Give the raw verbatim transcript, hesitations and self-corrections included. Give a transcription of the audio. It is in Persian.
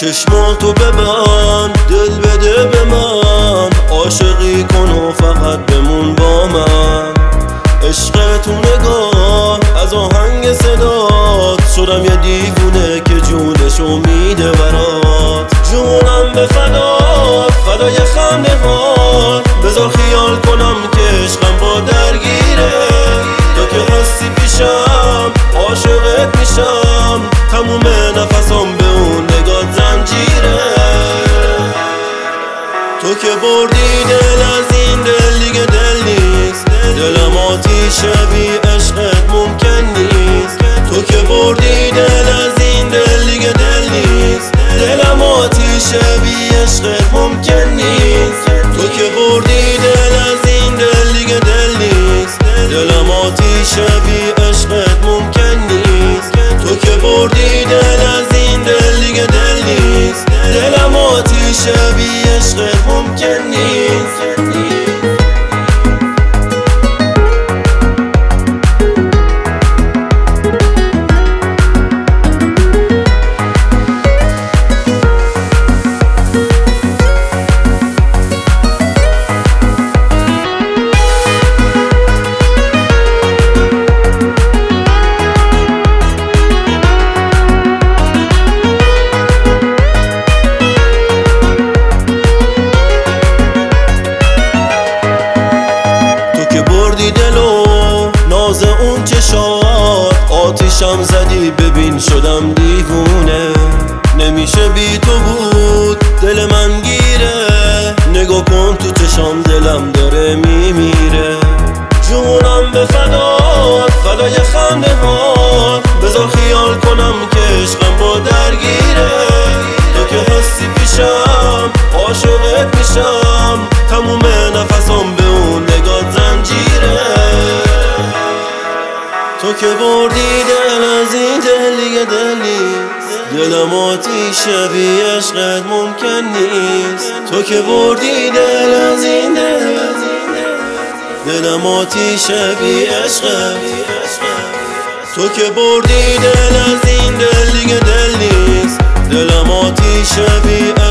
چشماتو ببند، دل بده به من، عاشقی کن و فقط بمون با من. عشق تو نگاه از آهنگ صدات، شدم یه دیوونه که جونشو میده برات. جونم به فدات، فدای خنده هات، بذار خیال کنم که عشقم با درگیره. تو که هستی پیشم عاشقت میشم، تموم نفسم به اون نگات زنجیره. تو که بردی دل از این دل دیگه دل نیست، دلم آتیشه بی عشقت ممکن نیست. تو که بردی دل از این دل دیگه دل نیست، دلم آتیشه بی عشقت ممکن نیست. تو که بردی دل از این دل دیگه دل نیست، دلم آتیشه بی عشقت ممکن نیست. تو که بردی دل از این دل دیگه دل نیست، دلم آتیشه بی عشقت ممکن نیست. دلو ناز اون چشات، آتیشم زدی ببین شدم دیوونه. نمیشه بی تو بود دل من گیره، نگاه کن تو چشام دلم داره میمیره. جونم به فدات، فدای خنده هات، بذار خیال کنم که عشقم با درگیره. تو که هستی پیشم عاشقت میشم، تموم نفسم به اون نگات زنجیره. تو که بردی دل از این دل دیگه دل نیست، دلم آتیشه بی عشقت ممکن نیست. تو که بردی دل از این دل، دلم آتیشه بی عشقت. تو که بردی دل از این دل دیگه دل نیست، دلم آتیشه بی